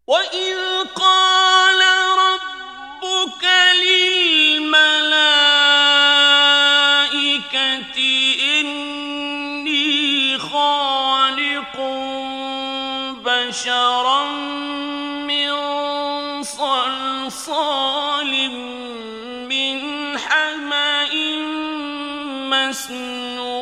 وَإِذْ قَالَ رَبُّكَ لِلْمَلَائِكَةِ إِنِّي خَالِقٌ بَشَرًا مِّن صَلْصَالٍ مِّنْ حَمَإٍ مَّسْنُونٍ